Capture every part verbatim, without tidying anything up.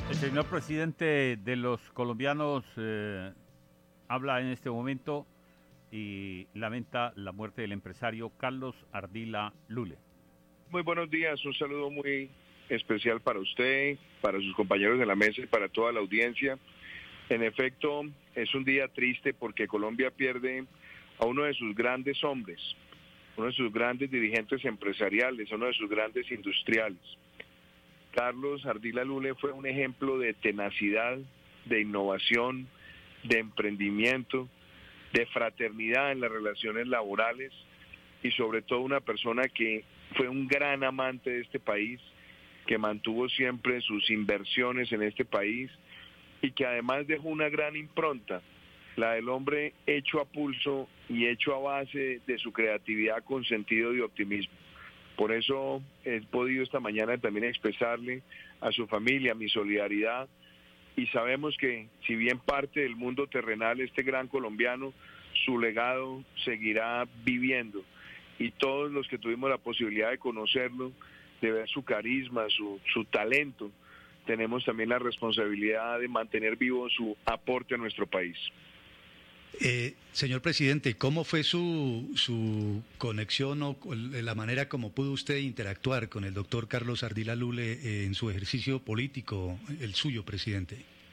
El señor presidente de los colombianos eh, habla en este momento y lamenta la muerte del empresario Carlos Ardila Lule. Muy buenos días, un saludo muy especial para usted, para sus compañeros de la mesa y para toda la audiencia. En efecto, es un día triste porque Colombia pierde a uno de sus grandes hombres, uno de sus grandes dirigentes empresariales, uno de sus grandes industriales. Carlos Ardila Lule fue un ejemplo de tenacidad, de innovación, de emprendimiento, de fraternidad en las relaciones laborales y sobre todo una persona que fue un gran amante de este país, que mantuvo siempre sus inversiones en este país y que además dejó una gran impronta, la del hombre hecho a pulso y hecho a base de su creatividad con sentido de optimismo. Por eso he podido esta mañana también expresarle a su familia mi solidaridad y sabemos que si bien parte del mundo terrenal este gran colombiano, su legado seguirá viviendo y todos los que tuvimos la posibilidad de conocerlo, de ver su carisma, su, su talento, tenemos también la responsabilidad de mantener vivo su aporte a nuestro país. Eh, señor presidente, ¿cómo fue su, su conexión o la manera como pudo usted interactuar con el doctor Carlos Ardila Lule eh, en su ejercicio político, el suyo, presidente?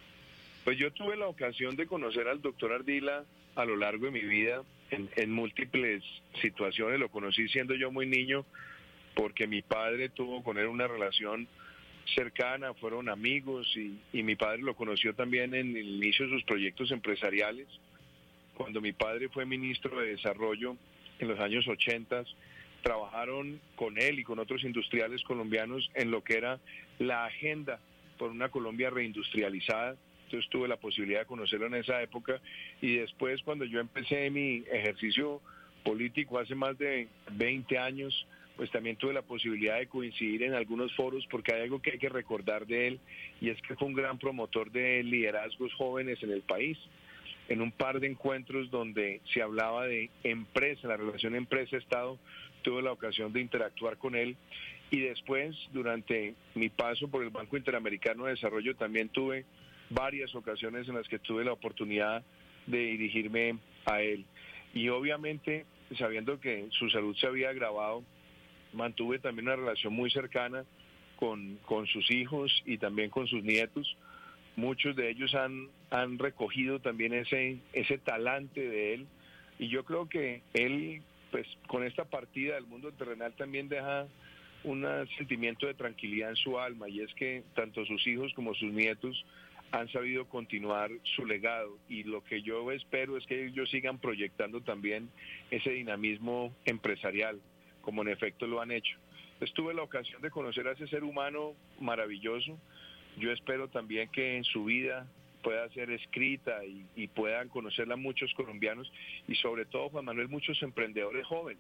Pues yo tuve la ocasión de conocer al doctor Ardila a lo largo de mi vida en, en múltiples situaciones. Lo conocí siendo yo muy niño porque mi padre tuvo con él una relación cercana, fueron amigos y, y mi padre lo conoció también en el inicio de sus proyectos empresariales. Cuando mi padre fue ministro de Desarrollo en los años ochenta, trabajaron con él y con otros industriales colombianos en lo que era la agenda por una Colombia reindustrializada. Entonces tuve la posibilidad de conocerlo en esa época y después cuando yo empecé mi ejercicio político hace más de veinte años, pues también tuve la posibilidad de coincidir en algunos foros porque hay algo que hay que recordar de él y es que fue un gran promotor de liderazgos jóvenes en el país. En un par de encuentros donde se hablaba de empresa, la relación empresa-Estado, tuve la ocasión de interactuar con él y después, durante mi paso por el Banco Interamericano de Desarrollo, también tuve varias ocasiones en las que tuve la oportunidad de dirigirme a él. Y obviamente, sabiendo que su salud se había agravado, mantuve también una relación muy cercana con, con sus hijos y también con sus nietos. Muchos de ellos han, han recogido también ese, ese talante de él y yo creo que él, pues con esta partida del mundo terrenal también deja un sentimiento de tranquilidad en su alma y es que tanto sus hijos como sus nietos han sabido continuar su legado y lo que yo espero es que ellos sigan proyectando también ese dinamismo empresarial, como en efecto lo han hecho. Entonces, tuve la ocasión de conocer a ese ser humano maravilloso. Yo espero también que en su vida pueda ser escrita y, y puedan conocerla muchos colombianos y sobre todo, Juan Manuel, muchos emprendedores jóvenes,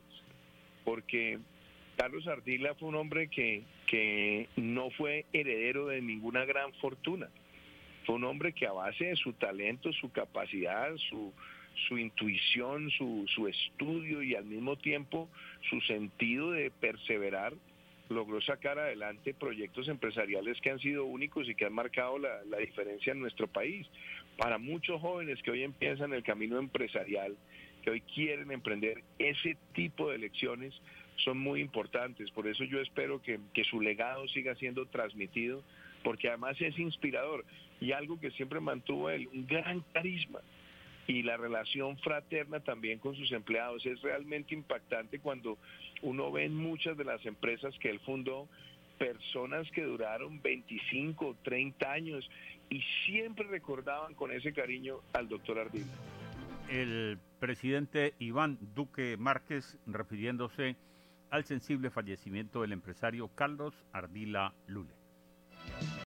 porque Carlos Ardila fue un hombre que, que no fue heredero de ninguna gran fortuna. Fue un hombre que a base de su talento, su capacidad, su, su intuición, su, su estudio y al mismo tiempo su sentido de perseverar, logró sacar adelante proyectos empresariales que han sido únicos y que han marcado la, la diferencia en nuestro país. Para muchos jóvenes que hoy empiezan el camino empresarial, que hoy quieren emprender, ese tipo de lecciones son muy importantes. Por eso yo espero que, que su legado siga siendo transmitido, porque además es inspirador y algo que siempre mantuvo él, un gran carisma. Y la relación fraterna también con sus empleados es realmente impactante cuando uno ve en muchas de las empresas que él fundó personas que duraron veinticinco, treinta años y siempre recordaban con ese cariño al doctor Ardila. El presidente Iván Duque Márquez refiriéndose al sensible fallecimiento del empresario Carlos Ardila Lule.